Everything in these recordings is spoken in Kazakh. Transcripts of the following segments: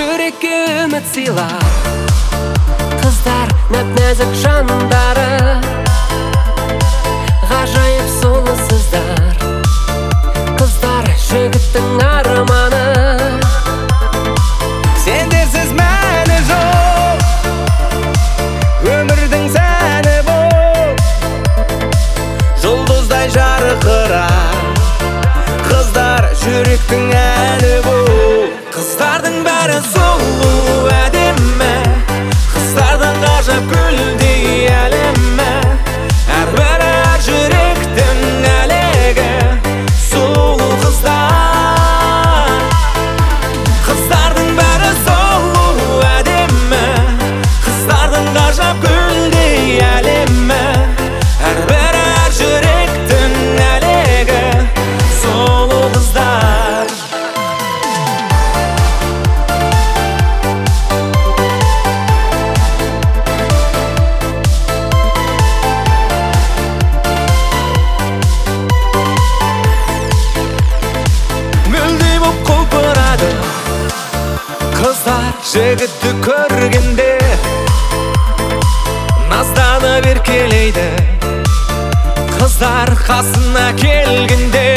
жүрекке үміт сыйлар. Қыздар нәп-нәзік жандары, ғажайып сұлусыздар. Қыздар жігіттің арманы, сендерсіз мәні жоқ, өмірдің сәні бол. Жұлдыздай жарқырап, қыздар жүректің әні бол. Қыздардың бәрі сұлу әдемі, қыздардың ғажап гүлдей әлемі. Әрбірі әр жүректің әлегі, сұлу қыздар. Қыздардың бәрі сұлу әдемі, қыздардың ғажап гүлдей әлемі. Әрбірі әр жүректің әлегі, сұлу қыздар. Мөлдей боп құлпырады қыздар жігітті көргенде, назданып еркелейді қыздар қасына келгенде.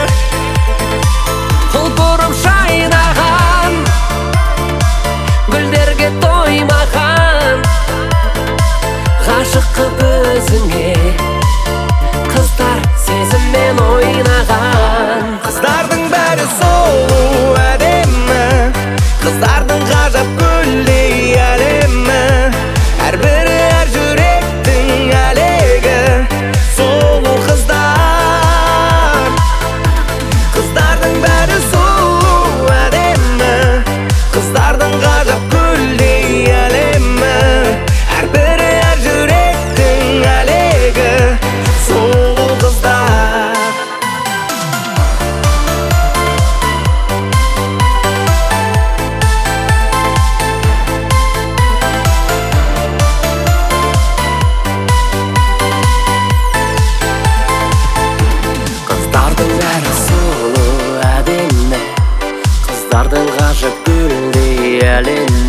құлпырып жайнаған гүлдерге тоймаған, ғашық қып өзіңе қыздар сезіммен ойнаған. Қыздардың бәрі сұлу әдемі, қыздардың ғажап гүлдей әлемі. Әрбірі әр жүректің әлегі, сұлу қыздар. Қыздардың бәрі сұлу әдемі, қыздардың ғажап гүлдей әлемі. Әрбірі әр жүректің әлегі, сұлу қыздар. Қыздардың бәрі сұлу әдемі, қыздардың ғажап гүлдей әлемі.